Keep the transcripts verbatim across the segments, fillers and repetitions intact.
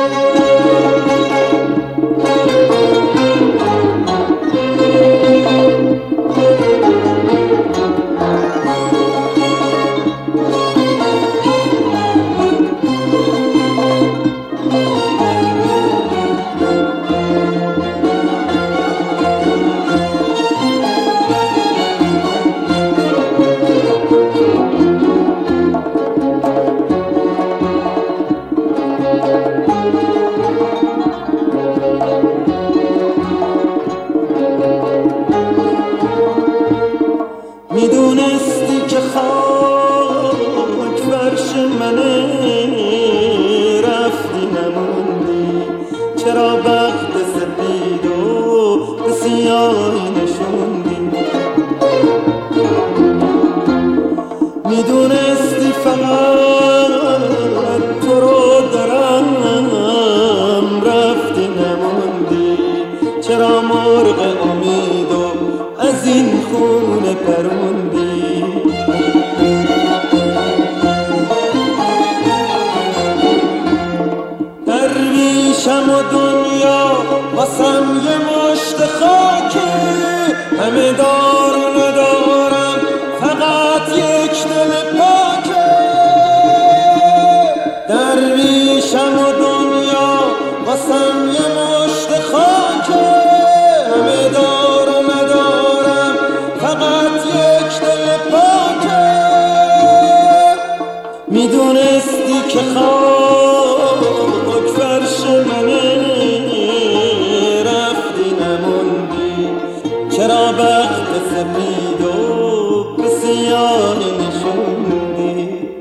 میدونستی که خاک فرش منه، رفتی نموندی. چرا بخت سپید و به سیاهی نشوندی؟ میدونستی فقط تو رو دارم، رفتی نموندی. چرا مرغ امید و از این خونه پروندی؟ درویشم و دنیا واسم یه مشت خاکه، همه دار و ندارم فقط یک دل پاکه. درویشم و دنیا واسم یه مشت خاکه، همه دار و ندارم فقط یک دل پاکه. میدونستی که خاک فرش منه، رفتی نموندی. چرا بخت سپید و به سیاهی نشوندی؟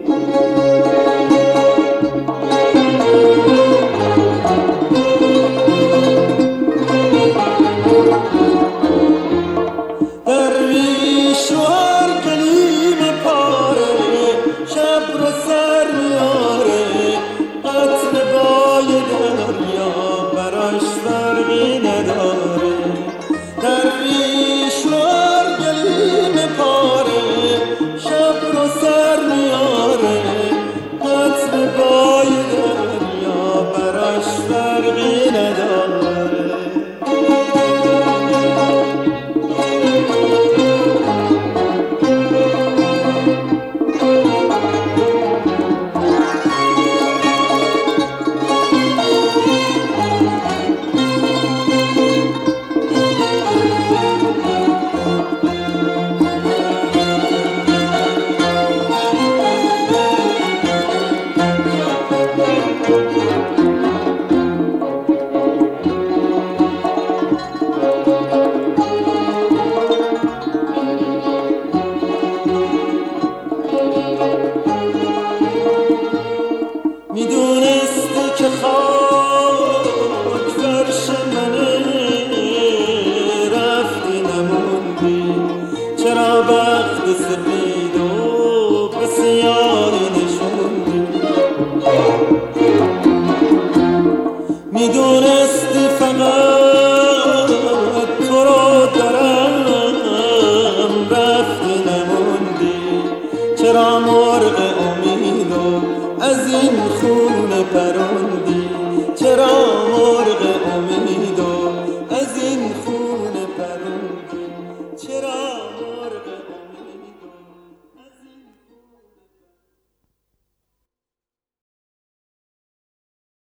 درویش رو هر گلیم پاره، شب رو سر میاره. قطر بای دریا براش فرقی نداره. درویش رو هر گلیم پاره، شب رو سر میاره. قطر بای دریا براش فرقی نداره. میدونستی که خواه